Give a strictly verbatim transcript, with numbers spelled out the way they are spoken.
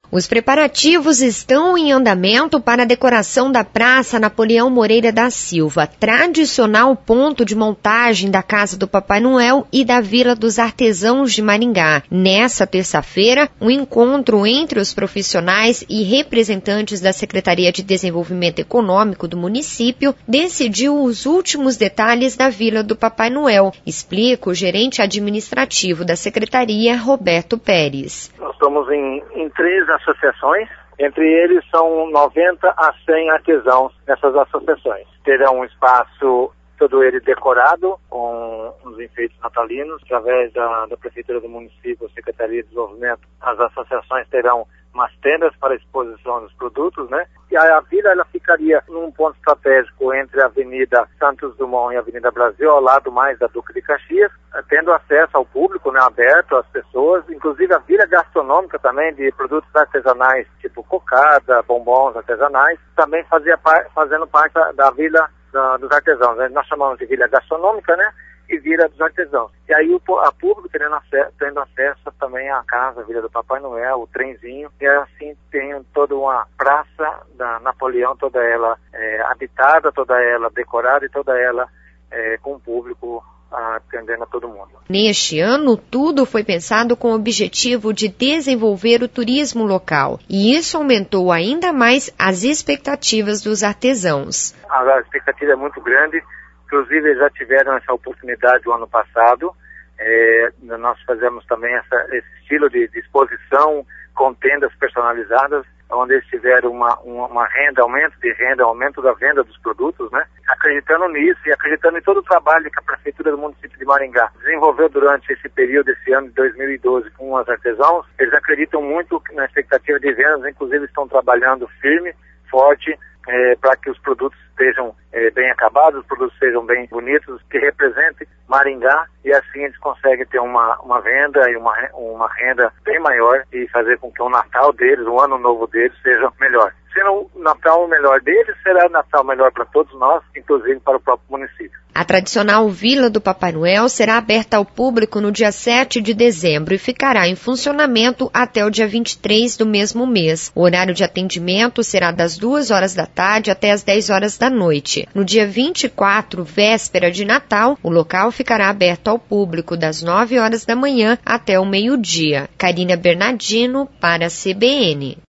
Os preparativos estão em andamento para a decoração da Praça Napoleão Moreira da Silva, tradicional ponto de montagem da Casa do Papai Noel e da Vila dos Artesãos de Maringá. Nessa terça-feira, um encontro entre os profissionais e representantes da Secretaria de Desenvolvimento Econômico do município decidiu os últimos detalhes da Vila do Papai Noel, explica o gerente administrativo da Secretaria, Roberto Pérez. Nós estamos em, em três associações, entre eles são noventa a cem artesãos nessas associações. Terão um espaço todo ele decorado com os enfeites natalinos, através da, da Prefeitura do município, Secretaria de Desenvolvimento, as associações terão umas tendas para exposição dos produtos, né? E a, a vila ela ficaria num ponto estratégico entre a Avenida Santos Dumont e a Avenida Brasil, ao lado mais da Duque de Caxias, tendo acesso ao público, né, aberto às pessoas, inclusive a vila gastronômica também de produtos artesanais, tipo cocada, bombons artesanais, também fazia par, fazendo parte da, da vila da, dos artesãos, né? Nós chamamos de vila gastronômica, né? E Vila dos Artesãos. E aí o a público tendo acesso, tendo acesso também à casa, a Vila do Papai Noel, o trenzinho, e assim tem toda uma praça da Napoleão, toda ela é, habitada, toda ela decorada e toda ela é, com o público atendendo a todo mundo. Neste ano, tudo foi pensado com o objetivo de desenvolver o turismo local, e isso aumentou ainda mais as expectativas dos artesãos. A expectativa é muito grande. Inclusive, eles já tiveram essa oportunidade o ano passado. É, nós fazemos também essa, esse estilo de, de exposição com tendas personalizadas, onde eles tiveram uma, uma, uma renda, aumento de renda, aumento da venda dos produtos, né? Acreditando nisso e acreditando em todo o trabalho que a Prefeitura do município de Maringá desenvolveu durante esse período, esse ano de dois mil e doze, com os artesãos, eles acreditam muito na expectativa de vendas, inclusive estão trabalhando firme, forte, É, para que os produtos estejam é, bem acabados, os produtos sejam bem bonitos, que representem Maringá, e assim eles conseguem ter uma, uma venda e uma, uma renda bem maior e fazer com que o Natal deles, o Ano Novo deles, seja melhor. Sendo o Natal melhor deles, será o Natal melhor para todos nós, inclusive para o próprio município. A tradicional Vila do Papai Noel será aberta ao público no dia sete de dezembro e ficará em funcionamento até o dia vinte e três do mesmo mês. O horário de atendimento será das duas horas da tarde até as dez horas da noite. No dia vinte e quatro, véspera de Natal, o local ficará aberto ao público das nove horas da manhã até o meio-dia. Karina Bernardino para a C B N.